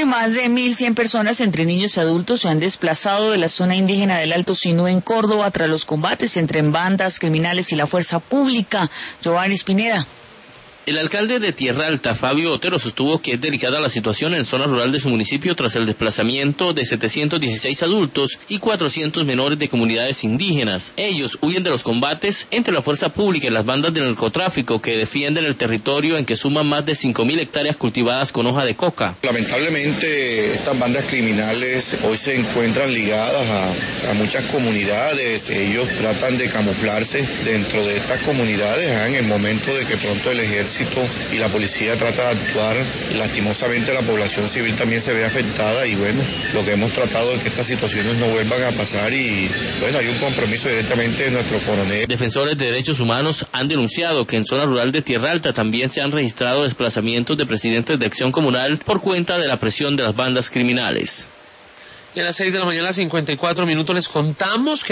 más de 1.100 personas, entre niños y adultos, se han desplazado de la zona indígena del Alto Sinú en Córdoba tras los combates entre bandas criminales y la fuerza pública. Giovanni Pineda. El alcalde de Tierra Alta, Fabio Otero, sostuvo que es delicada la situación en zona rural de su municipio tras el desplazamiento de 716 adultos y 400 menores de comunidades indígenas. Ellos huyen de los combates entre la fuerza pública y las bandas del narcotráfico que defienden el territorio en que suman más de 5.000 hectáreas cultivadas con hoja de coca. Lamentablemente, estas bandas criminales hoy se encuentran ligadas a muchas comunidades. Ellos tratan de camuflarse dentro de estas comunidades en el momento de que pronto el ejército y la policía trata de actuar. Lastimosamente la población civil también se ve afectada y bueno, lo que hemos tratado es que estas situaciones no vuelvan a pasar y bueno, hay un compromiso directamente de nuestro coronel. Defensores de derechos humanos han denunciado que en zona rural de Tierra Alta también se han registrado desplazamientos de presidentes de Acción Comunal por cuenta de la presión de las bandas criminales. Y a las 6 de la mañana, 54 minutos, les contamos que